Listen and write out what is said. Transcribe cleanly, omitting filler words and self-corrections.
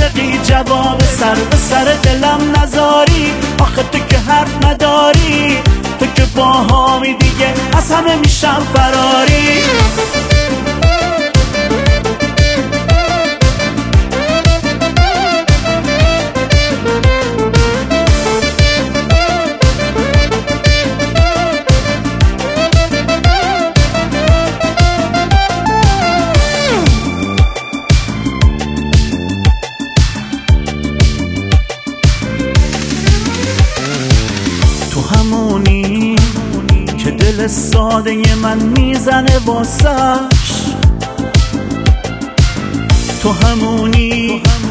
مفرقی جواب سر به سر دلم نذاری. آخه تو که حرف نداری، تو که باهامی دیگه از همه میشم فراری. تو همونی که دل ساده من میزنه واسش، تو همونی